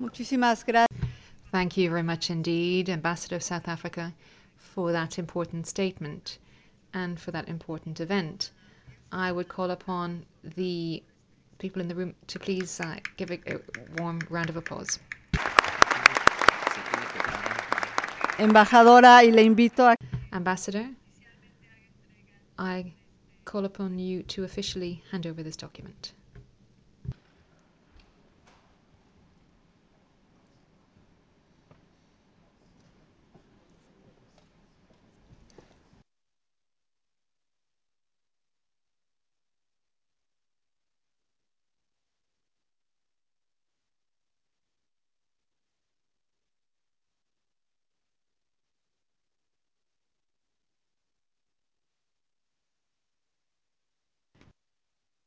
Muchísimas gracias. Thank you very much indeed, Ambassador of South Africa, for that important statement and for that important event. I would call upon the people in the room to please give a warm round of applause. Embajadora, y le invito a... Ambassador, I call upon you to officially hand over this document.